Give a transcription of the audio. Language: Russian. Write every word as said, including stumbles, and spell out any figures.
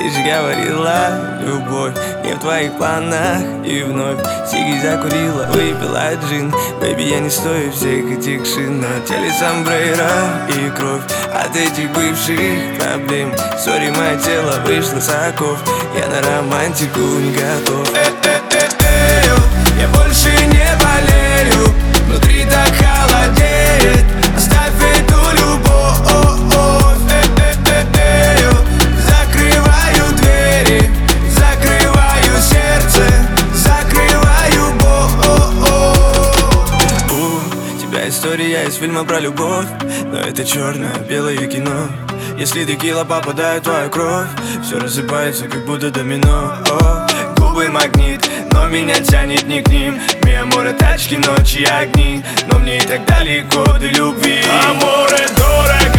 Ты же говорила, любовь не в твоих планах. И вновь сиги закурила, выпила джин. Бэйби, я не стою всех этих шин. На теле сомбреро и кровь от этих бывших проблем. Сори, мое тело вышло с оков. Я на романтику не готов. Я больше не болею, внутри так холодеет. Оставь эту любовь. Закрываю двери, закрываю сердце, закрываю боль. У тебя история из фильма про любовь, но это черно-белое кино. Если текила попадает в твою кровь, все рассыпается, как будто домино. О, губы магнит, но меня тянет не к ним. Миа море, тачки, ночи, огни, но мне и так далеко до любви. Аморе дорого.